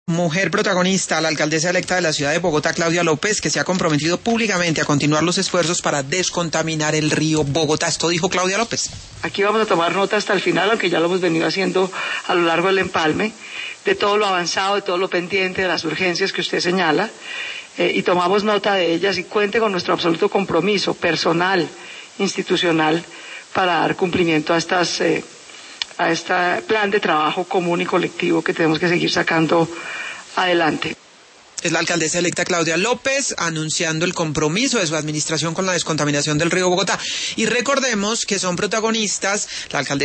Mujer protagonista, la alcaldesa electa de la ciudad de Bogotá, Claudia López, que se ha comprometido públicamente a continuar los esfuerzos para descontaminar el río Bogotá. Esto dijo Claudia López. Aquí vamos a tomar nota hasta el final, aunque ya lo hemos venido haciendo a lo largo del empalme, de todo lo avanzado, de todo lo pendiente, de las urgencias que usted señala, y tomamos nota de ellas y cuente con nuestro absoluto compromiso personal, institucional, para dar cumplimiento a este plan de trabajo común y colectivo que tenemos que seguir sacando adelante. Es la alcaldesa electa Claudia López anunciando el compromiso de su administración con la descontaminación del río Bogotá. Y recordemos que son protagonistas la alcaldesa